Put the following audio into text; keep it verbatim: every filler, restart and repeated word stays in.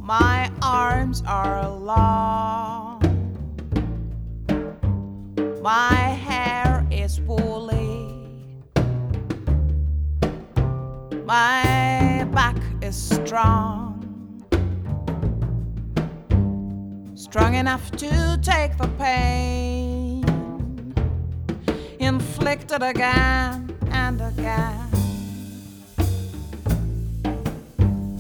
My arms are long, my hair is woolly, my back is strong, strong enough to take the pain inflicted again and again.